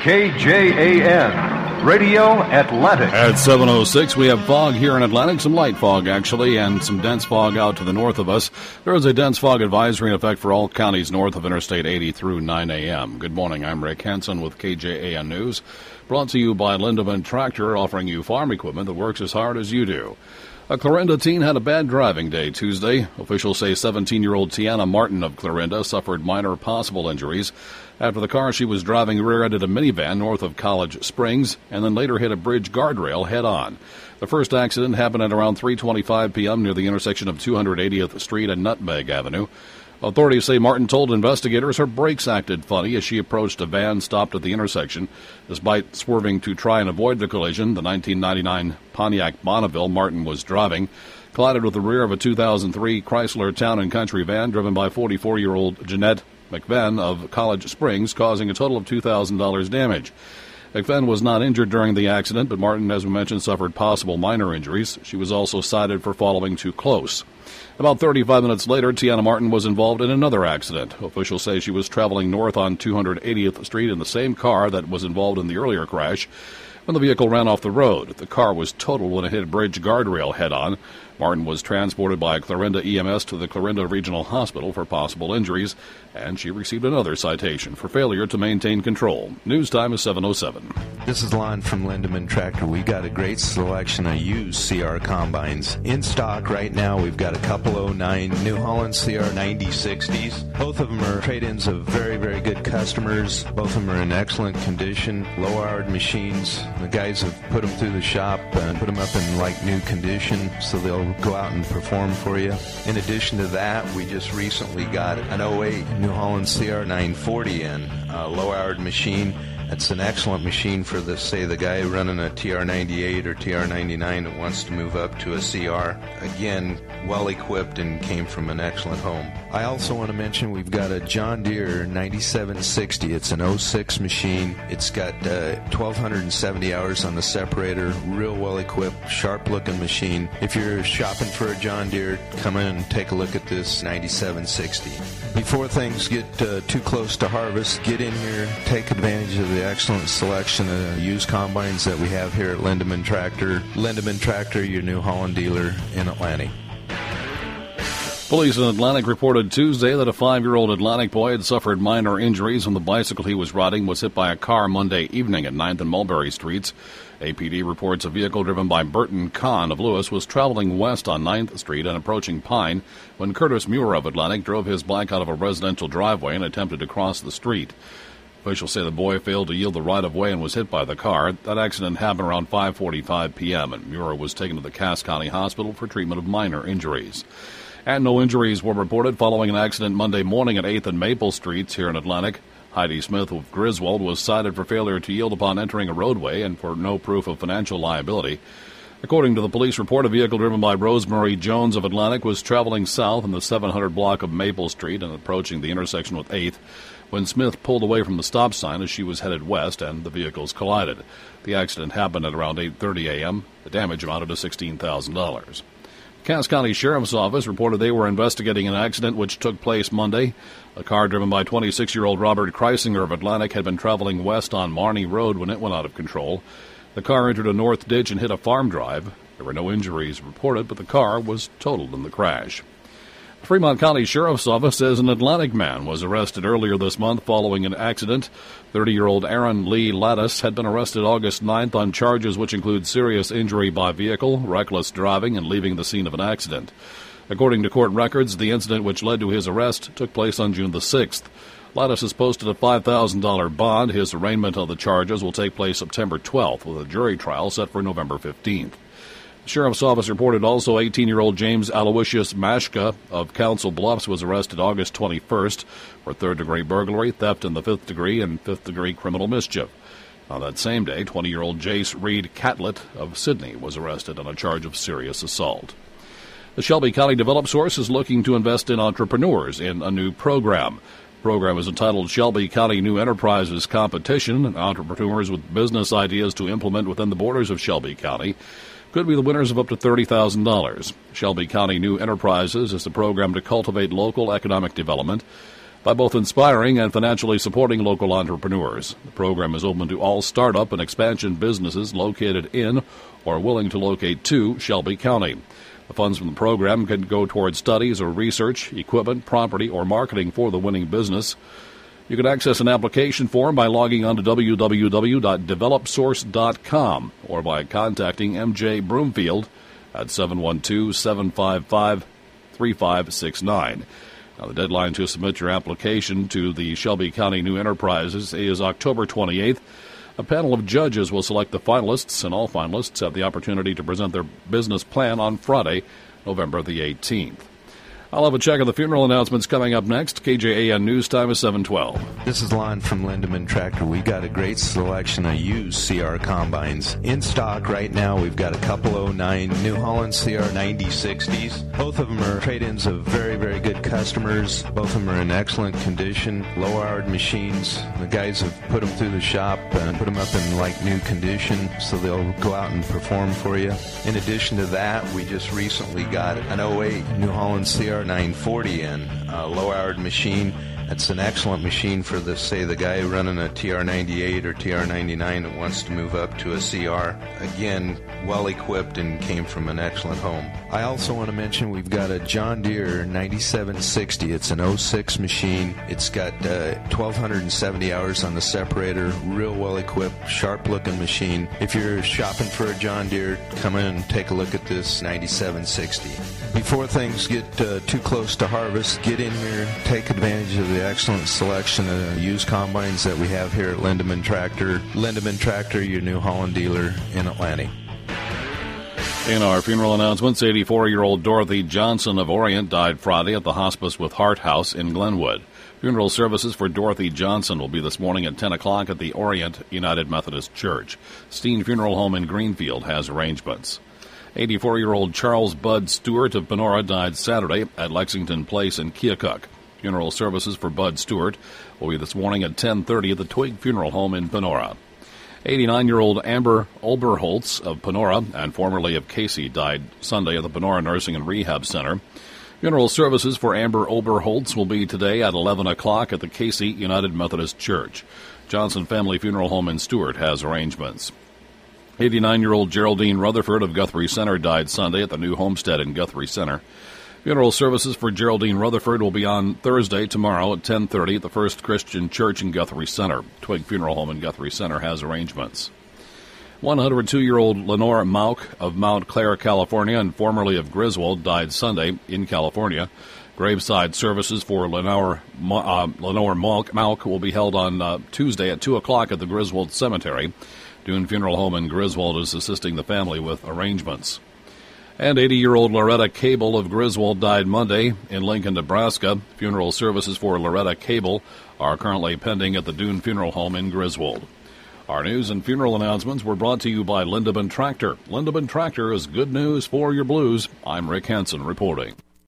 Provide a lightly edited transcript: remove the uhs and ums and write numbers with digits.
KJAN, Radio Atlantic. At 7:06, we have fog here in Atlantic, some light fog actually, and some dense fog out to the north of us. There is a dense fog advisory in effect for all counties north of Interstate 80 through 9 a.m. Good morning, I'm Rick Hansen with KJAN News, brought to you by Lindeman Tractor, offering you farm equipment that works as hard as you do. A Clarinda teen had a bad driving day Tuesday. Officials say 17-year-old Tiana Martin of Clarinda suffered minor possible injuries after the car she was driving rear-ended a minivan north of College Springs and then later hit a bridge guardrail head-on. The first accident happened at around 3:25 p.m. near the intersection of 280th Street and Nutmeg Avenue. Authorities say Martin told investigators her brakes acted funny as she approached a van stopped at the intersection. Despite swerving to try and avoid the collision, the 1999 Pontiac Bonneville Martin was driving collided with the rear of a 2003 Chrysler Town & Country van driven by 44-year-old Jeanette McVen of College Springs, causing a total of $2,000 damage. McVen was not injured during the accident, but Martin, as we mentioned, suffered possible minor injuries. She was also cited for following too close. About 35 minutes later, Tiana Martin was involved in another accident. Officials say she was traveling north on 280th Street in the same car that was involved in the earlier crash when the vehicle ran off the road. The car was totaled when it hit a bridge guardrail head-on. Martin was transported by Clarinda EMS to the Clarinda Regional Hospital for possible injuries, and she received another citation for failure to maintain control. News time is 7:07. This is Lon from Lindeman Tractor. We've got a great selection of used CR combines. In stock right now, we've got a couple 09 New Holland CR 9060s. Both of them are trade-ins of very, very good customers. Both of them are in excellent condition, low-hourred machines. The guys have put them through the shop and put them up in like new condition, so they'll go out and perform for you. In addition to that, we just recently got an 08 New Holland CR 940 in, a low-hourred machine. It's an excellent machine for the guy running a TR98 or TR99 that wants to move up to a CR. Again, well equipped and came from an excellent home. I also want to mention we've got a John Deere 9760. It's an 06 machine. It's got 1,270 hours on the separator. Real well equipped, sharp looking machine. If you're shopping for a John Deere, come in and take a look at this 9760. Before things get too close to harvest, get in here, take advantage of the excellent selection of used combines that we have here at Lindeman Tractor. Lindeman Tractor, your New Holland dealer in Atlantic. Police in Atlantic reported Tuesday that a 5-year-old Atlantic boy had suffered minor injuries when the bicycle he was riding was hit by a car Monday evening at 9th and Mulberry Streets. APD reports a vehicle driven by Burton Kahn of Lewis was traveling west on 9th Street and approaching Pine when Curtis Muir of Atlantic drove his bike out of a residential driveway and attempted to cross the street. Officials say the boy failed to yield the right-of-way and was hit by the car. That accident happened around 5:45 p.m., and Muir was taken to the Cass County Hospital for treatment of minor injuries. And no injuries were reported following an accident Monday morning at 8th and Maple Streets here in Atlantic. Heidi Smith of Griswold was cited for failure to yield upon entering a roadway and for no proof of financial liability. According to the police report, a vehicle driven by Rosemary Jones of Atlantic was traveling south in the 700 block of Maple Street and approaching the intersection with 8th when Smith pulled away from the stop sign as she was headed west and the vehicles collided. The accident happened at around 8:30 a.m. The damage amounted to $16,000. Cass County Sheriff's Office reported they were investigating an accident which took place Monday. A car driven by 26-year-old Robert Kreisinger of Atlantic had been traveling west on Marney Road when it went out of control. The car entered a north ditch and hit a farm drive. There were no injuries reported, but the car was totaled in the crash. The Fremont County Sheriff's Office says an Atlantic man was arrested earlier this month following an accident. 30-year-old Aaron Lee Lattis had been arrested August 9th on charges which include serious injury by vehicle, reckless driving, and leaving the scene of an accident. According to court records, the incident which led to his arrest took place on June the 6th. Lattis has posted a $5,000 bond. His arraignment of the charges will take place September 12th, with a jury trial set for November 15th. The Sheriff's Office reported also 18-year-old James Aloysius Mashka of Council Bluffs was arrested August 21st for third-degree burglary, theft in the fifth degree, and fifth-degree criminal mischief. On that same day, 20-year-old Jace Reed Catlett of Sydney was arrested on a charge of serious assault. The Shelby County Develop Source is looking to invest in entrepreneurs in a new program. The program is entitled Shelby County New Enterprises Competition. Entrepreneurs with business ideas to implement within the borders of Shelby County could be the winners of up to $30,000. Shelby County New Enterprises is the program to cultivate local economic development. by both inspiring and financially supporting local entrepreneurs. The program is open to all startup and expansion businesses located in or willing to locate to Shelby County. The funds from the program can go towards studies or research, equipment, property, or marketing for the winning business. You can access an application form by logging on to www.developsource.com or by contacting MJ Broomfield at 712-755-3569. Now, the deadline to submit your application to the Shelby County New Enterprises is October 28th. A panel of judges will select the finalists, and all finalists have the opportunity to present their business plan on Friday, November the 18th. I'll have a check of the funeral announcements coming up next. KJAN News Time is 7:12. This is Lon from Lindeman Tractor. We've got a great selection of used CR combines in stock right now. We've got a couple 09 New Holland CR 9060s. Both of them are trade-ins of very, very good customers. Both of them are in excellent condition, low-houred machines. The guys have put them through the shop and put them up in like new condition, so they'll go out and perform for you. In addition to that, we just recently got an 08 New Holland CR 940 in, a low-houred machine. It's an excellent machine for the guy running a TR98 or TR99 that wants to move up to a CR. Again, well-equipped and came from an excellent home. I also want to mention we've got a John Deere 9760. It's an 06 machine. It's got 1,270 hours on the separator. Real well-equipped, sharp-looking machine. If you're shopping for a John Deere, come in and take a look at this 9760. Before things get too close to harvest, get in here, take advantage of the excellent selection of used combines that we have here at Lindeman Tractor. Lindeman Tractor, your New Holland dealer in Atlantic. In our funeral announcements, 84-year-old Dorothy Johnson of Orient died Friday at the Hospice with Heart House in Glenwood. Funeral services for Dorothy Johnson will be this morning at 10 o'clock at the Orient United Methodist Church. Steen Funeral Home in Greenfield has arrangements. 84-year-old Charles Bud Stewart of Panora died Saturday at Lexington Place in Keokuk. Funeral services for Bud Stewart will be this morning at 10:30 at the Twig Funeral Home in Panora. 89-year-old Amber Oberholtz of Panora and formerly of Casey died Sunday at the Panora Nursing and Rehab Center. Funeral services for Amber Oberholtz will be today at 11 o'clock at the Casey United Methodist Church. Johnson Family Funeral Home in Stewart has arrangements. 89-year-old Geraldine Rutherford of Guthrie Center died Sunday at the new homestead in Guthrie Center. Funeral services for Geraldine Rutherford will be on Thursday, tomorrow at 10:30 at the First Christian Church in Guthrie Center. Twig Funeral Home in Guthrie Center has arrangements. 102-year-old Lenore Mauk of Mount Clair, California, and formerly of Griswold, died Sunday in California. Graveside services for Lenore Mauk will be held on Tuesday at 2 o'clock at the Griswold Cemetery. Dune Funeral Home in Griswold is assisting the family with arrangements. And 80-year-old Loretta Cable of Griswold died Monday in Lincoln, Nebraska. Funeral services for Loretta Cable are currently pending at the Dune Funeral Home in Griswold. Our news and funeral announcements were brought to you by Lindeman Tractor. Lindeman Tractor is good news for your blues. I'm Rick Hansen reporting.